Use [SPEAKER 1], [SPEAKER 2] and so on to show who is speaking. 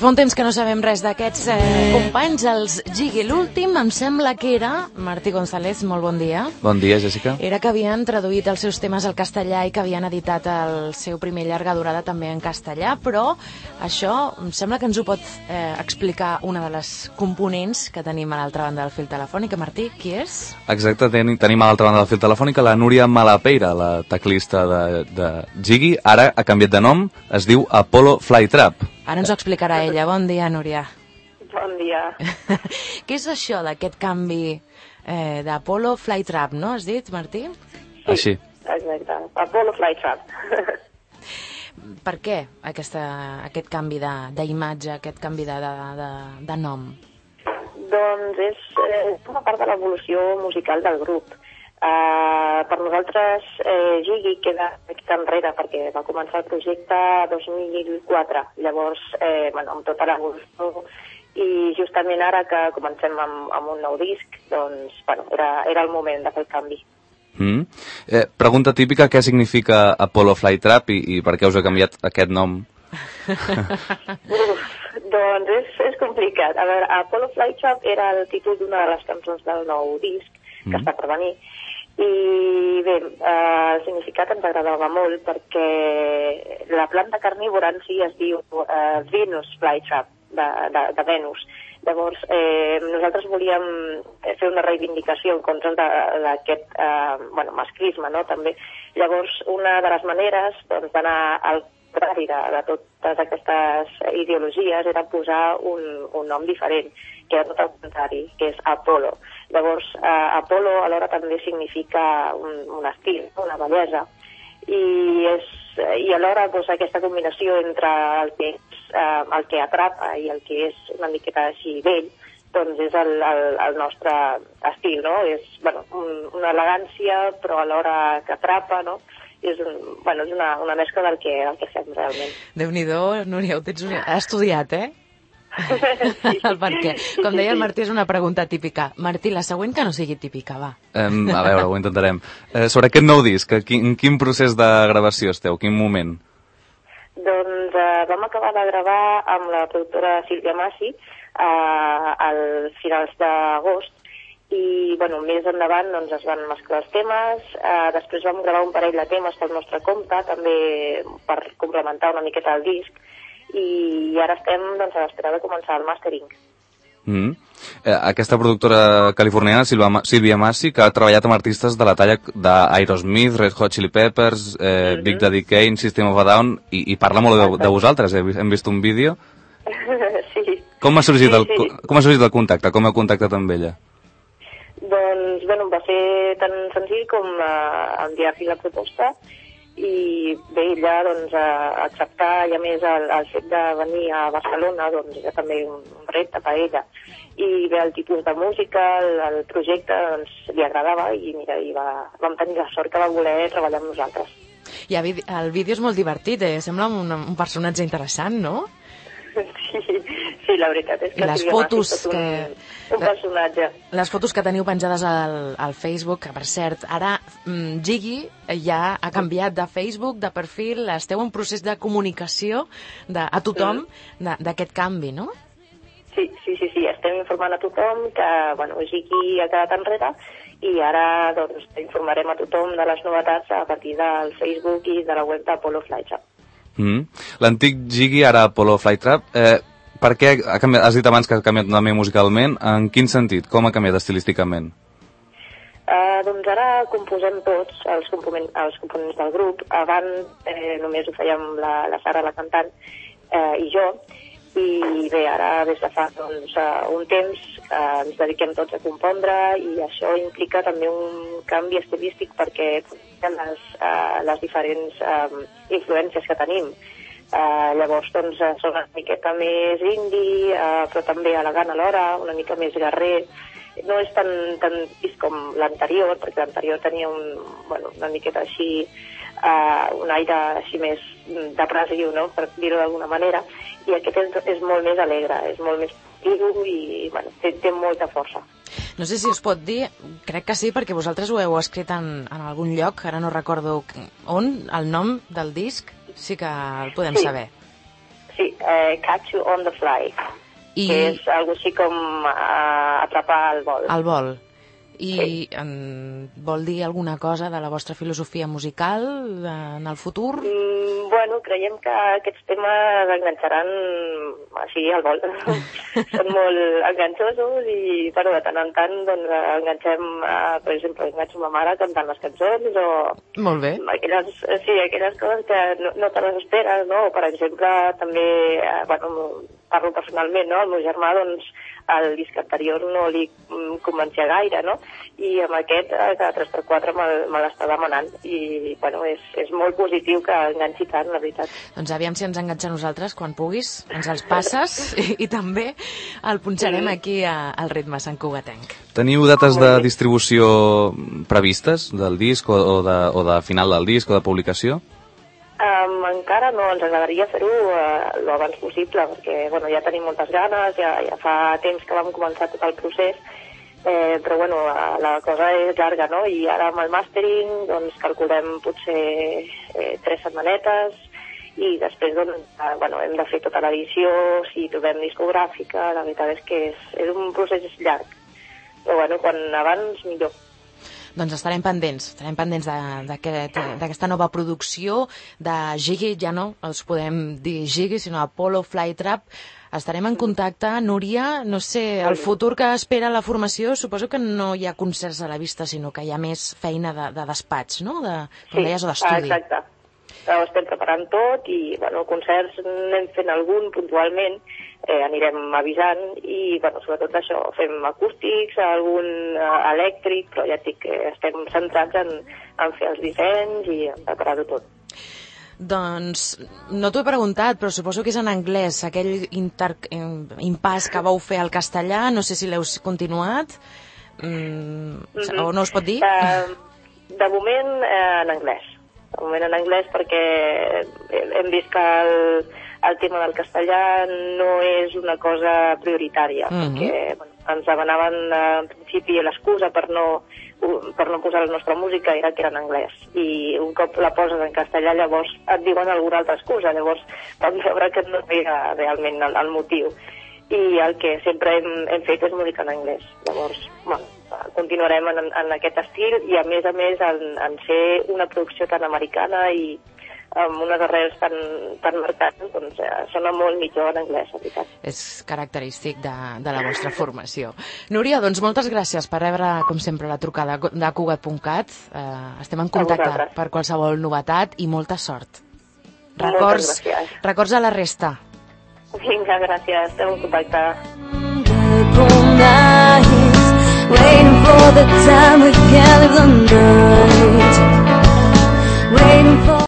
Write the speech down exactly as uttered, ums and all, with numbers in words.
[SPEAKER 1] fa un temps que no sabem res d'aquests eh, companys, els Gigui. L'últim em sembla que era, Martí González, molt bon dia.
[SPEAKER 2] Bon dia, Jessica.
[SPEAKER 1] Era que havien traduït els seus temes al castellà i que havien editat el seu primer llarga durada també en castellà, però això em sembla que ens ho pot eh, explicar una de les components que tenim a l'altra banda del fil telefònic. Martí, qui és?
[SPEAKER 2] Exacte, ten, tenim a l'altra banda del fil telefònic la Núria Malapeira, la teclista de, de Gigui. Ara ha canviat de nom, es diu Apollo Flytrap.
[SPEAKER 1] Ara ens ho explicarà ella. Bon dia, Núria.
[SPEAKER 3] Bon dia.
[SPEAKER 1] Què és això d'aquest canvi eh, d'Apollo Flytrap, no? Has dit, Martí?
[SPEAKER 3] Sí,
[SPEAKER 2] Així.
[SPEAKER 3] Exacte. Apollo Flytrap.
[SPEAKER 1] Per què aquesta, aquest canvi d'imatge, aquest canvi de, de, de, de nom?
[SPEAKER 3] Doncs és eh, una part de l'evolució musical del grup. Uh, per nosaltres eh, Gigui queda aquí enrere perquè va començar el projecte dos mil quatre, llavors eh, bueno, amb tota l'evolució, i justament ara que comencem amb, amb un nou disc, doncs bueno, era, era el moment de fer el canvi.
[SPEAKER 2] Mm. Eh, pregunta típica, què significa Apollo Flytrap i, i per què us ha canviat aquest nom?
[SPEAKER 3] Uf, doncs és, és complicat. A veure, Apollo Flytrap era el títol d'una de les cançons del nou disc que mm. està per venir. I bé, eh, el significat ens agradava molt perquè la planta carnívora en si es diu eh, Venus Flytrap, de, de, de Venus. Llavors, eh, nosaltres volíem fer una reivindicació en contra d'aquest eh, bueno, masclisme, no?, també. Llavors, una de les maneres doncs, d'anar al contrari de, de totes aquestes ideologies era posar un, un nom diferent, que era tot el contrari, que és Apollo. Llavors, eh, Apollo alhora també significa un, un estil, una bellesa, i, és, i alhora doncs, aquesta combinació entre el que, és, eh, el que atrapa i el que és una miqueta així vell, doncs és el, el, el nostre estil, no? És bueno, un, una elegància, però alhora que atrapa, no? És, un, bueno, és una, una mescla del que, del que fem realment.
[SPEAKER 1] Déu-n'hi-do, Núria, ho tens estudiat, eh?
[SPEAKER 3] Sí, sí.
[SPEAKER 1] Perquè, com deia el Martí, és una pregunta típica. Martí, la següent que no sigui típica, va.
[SPEAKER 2] Um, a veure, ho intentarem. Uh, sobre aquest nou disc, quin, en quin procés de gravació esteu? Quin moment?
[SPEAKER 3] Doncs eh, vam acabar de gravar amb la productora Sílvia Massi eh, als finals d'agost i bueno, més endavant doncs, es van mesclar els temes, eh, després vam gravar un parell de temes pel nostre compte, també per complementar una miqueta el disc, i ara estem doncs, a l'espera de començar el mastering.
[SPEAKER 2] Mm. Eh, aquesta productora californiana, Silva, Sílvia Massi, que ha treballat amb artistes de la talla d'Aerosmith, Red Hot Chili Peppers, eh, mm-hmm. Big Daddy Kane, System of a Down, i, i parla molt de, de vosaltres, eh? Hem vist un vídeo.
[SPEAKER 3] Sí.
[SPEAKER 2] Com ha sorgit,
[SPEAKER 3] sí,
[SPEAKER 2] el,
[SPEAKER 3] sí.
[SPEAKER 2] com ha sorgit el contacte? Com heu contactat amb ella?
[SPEAKER 3] Doncs, bueno, va ser tan senzill com uh, enviar-li la proposta i bé, ella doncs, a acceptar, i a més el, el fet de venir a Barcelona doncs, era també un, un repte per ella. I bé, el tipus de música, el, el projecte doncs, li agradava i mira, i va, vam tenir la sort que va voler treballar amb nosaltres.
[SPEAKER 1] I el vídeo és molt divertit, eh? Sembla un, un personatge interessant, no?
[SPEAKER 3] Sí, sí, la veritat és que
[SPEAKER 1] les
[SPEAKER 3] sí,
[SPEAKER 1] fotos
[SPEAKER 3] un,
[SPEAKER 1] que...
[SPEAKER 3] un personatge.
[SPEAKER 1] Les fotos que teniu penjades al, al Facebook, que per cert, ara mm, Gigui ja ha canviat de Facebook, de perfil, esteu en procés de comunicació de, a tothom mm. d'aquest canvi, no?
[SPEAKER 3] Sí, sí, sí, sí, estem informant a tothom que, bueno, Gigui ha quedat enrere i ara, doncs, informarem a tothom de les novetats a partir del Facebook i de la web d'Apollo Flytrap.
[SPEAKER 2] Mm. L'antic Gigui, ara Apollo Flytrap, eh, per què ha canviat, has dit abans que ha canviat també musicalment, en quin sentit? Com ha canviat estilísticament?
[SPEAKER 3] Uh, doncs ara composem tots els, component, els components del grup. Abans eh, només ho fèiem la, la Sara, la cantant, eh, i jo, i bé, ara des de fa doncs, uh, un temps uh, ens dediquem tots a compondre i això implica també un canvi estilístic perquè les, uh, les diferents uh, influències que tenim. Uh, llavors doncs, són una miqueta més indie, uh, però també elegant alhora, una mica més guerrer. No és tan, tan vist com l'anterior, perquè l'anterior tenia un, bueno, una miqueta així, uh, un aire així més depressiu, no?, per dir-ho d'alguna manera, i aquest és, és molt més alegre, és molt més positiu i bueno, té, té molta força.
[SPEAKER 1] No sé si us pot dir, crec que sí, perquè vosaltres ho heu escrit en, en algun lloc, ara no recordo on, el nom del disc, sí que el podem
[SPEAKER 3] sí.
[SPEAKER 1] saber.
[SPEAKER 3] sí, eh, Catch You on the Fly, I... que és algo així com uh, atrapar al vol.
[SPEAKER 1] Al vol. I
[SPEAKER 3] sí.
[SPEAKER 1] en, vol dir alguna cosa de la vostra filosofia musical en el futur?
[SPEAKER 3] Mm, bueno, creiem que aquests temes enganxaran així al vol. Són molt enganxosos i, bueno, de tant en tant, doncs, enganxem, uh, per exemple, enganxo ma mare cantant les cançons o...
[SPEAKER 1] Molt bé.
[SPEAKER 3] Aquelles, sí, aquelles coses que no, no te les esperes, no? O, per exemple, també, uh, bueno, parlo personalment, no? El meu germà, doncs, el disc anterior no li convencia gaire, no? I amb aquest, cada tres per quatre me, me l'està demanant. I, bueno, és, és molt positiu que enganxi tant, la veritat.
[SPEAKER 1] Doncs aviam si ens enganxa a nosaltres, quan puguis, ens els passes i, i també el punxarem sí. aquí a, al ritme Sant Cugatenc.
[SPEAKER 2] Teniu dates de distribució previstes del disc o, o, de, o de final del disc o de publicació?
[SPEAKER 3] Um, encara no, ens agradaria fer-ho uh, lo abans possible, perquè bueno, ja tenim moltes ganes, ja, ja fa temps que vam començar tot el procés, eh, però bueno, la, la cosa és llarga, no? I ara amb el mastering doncs calculem potser eh, tres setmanetes i després doncs, eh, bueno, hem de fer tota l'edició, si trobem discogràfica, la veritat és que és, és un procés llarg, però bueno, quan abans millor.
[SPEAKER 1] Doncs estarem pendents, estarem pendents d'aquesta aquest, nova producció de Jiggy, ja no els podem dir Jiggy, sinó Apollo Flytrap. Estarem en contacte. Núria, no sé, el futur que espera la formació, suposo que no hi ha concerts a la vista, sinó que hi ha més feina de, de despatx, no? De, com deies, o d'estudi.
[SPEAKER 3] Exacte. Ho estem preparant tot i, bueno, concerts n'hem fent algun puntualment, eh, anirem avisant i, bueno, sobretot això, fem acústics, algun eh, elèctric, però ja et dic que estem centrats en, en fer els dissenys i en preparar-ho tot.
[SPEAKER 1] Doncs no t'ho he preguntat, però suposo que és en anglès, aquell inter... impàs que vau fer al castellà, no sé si l'heu continuat, mm, mm-hmm. o no us pot dir?
[SPEAKER 3] De, de moment eh, en anglès. De moment en anglès perquè hem vist que el, el tema del castellà no és una cosa prioritària, mm-hmm. perquè bueno, ens demanaven en principi l'excusa per no, per no posar la nostra música era que era en anglès, i un cop la poses en castellà llavors et diuen alguna altra excusa, llavors vam veure que no era realment el, el motiu, i el que sempre hem, hem fet és música en anglès. Llavors, bueno, continuarem en, en aquest estil i a més a més en, en ser una producció tan americana i amb unes arrels tan, tan marcades, doncs eh, sona molt millor en anglès, en veritat.
[SPEAKER 1] És característic de, de la vostra formació. Núria, doncs moltes gràcies per rebre, com sempre, la trucada de Cugat punt cat. Eh, estem en contacte per qualsevol novetat i molta sort. Records, records a la resta.
[SPEAKER 3] Vinga, gràcies. Estem en contacte.